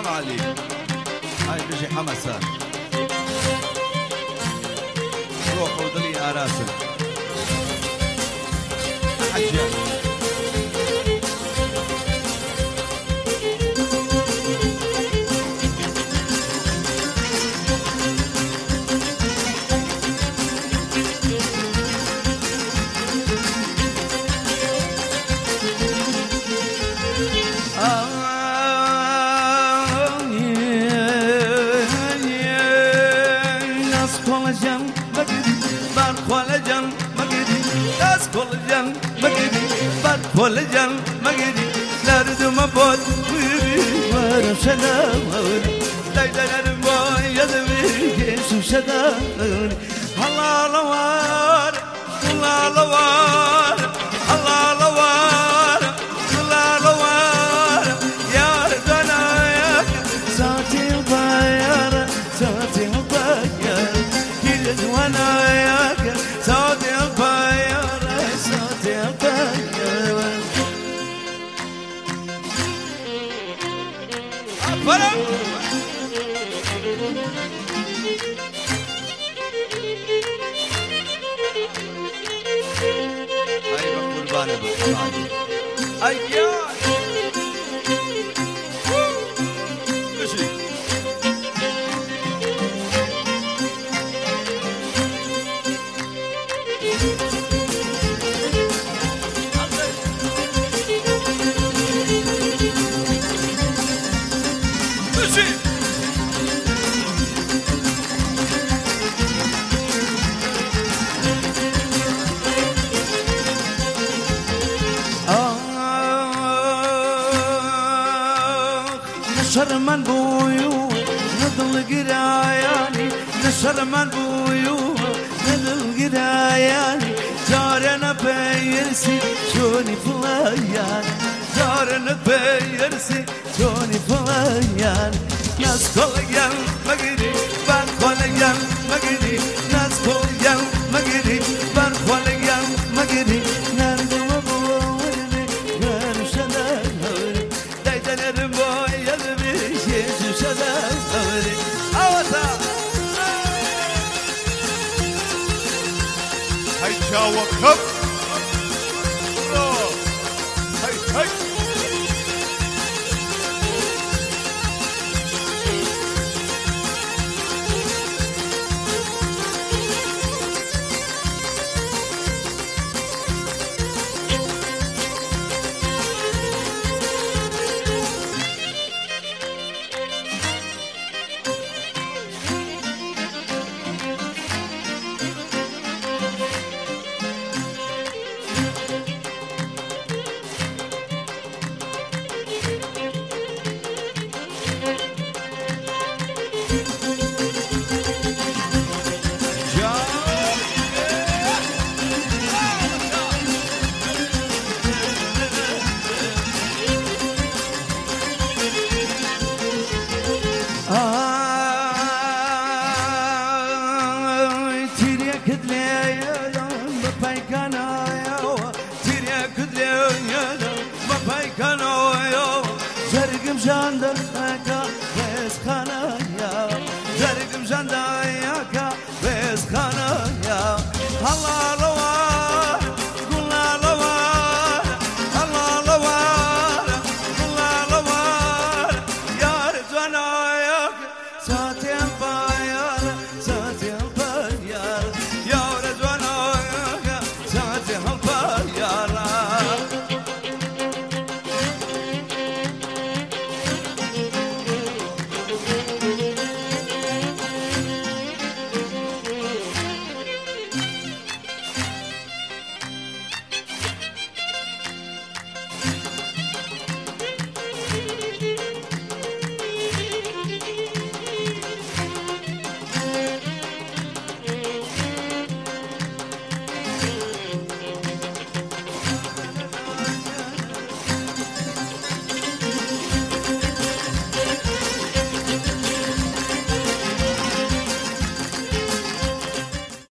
حرام عليك هاي بيجي حمسة روح ودلي آراسل حجة ولجن مجدي لارد ما بود ويري شدا لا يدري ما يدري شو شدا الله لوار الله لوار الله لوار الله لوار يا رجنا يا ساتي البيار ساتي البيار كل وانا يا ساتي البيار ساتي البيار نشر من بويو نضل قراياني نشر من بويو نضل قراياني جارنا بيرسي شوني فلايان جارنا بيرسي شوني فلايان ناس كوليان مجدي بان كوليان مجدي ناس كوليان مجدي بان كوليان مجدي ناندو مبويني غير شدان هوري دايدن رمبوي يلبي شيشو شدان هوري أوتا هاي جاوا كب هاي هاي تيريا كدلي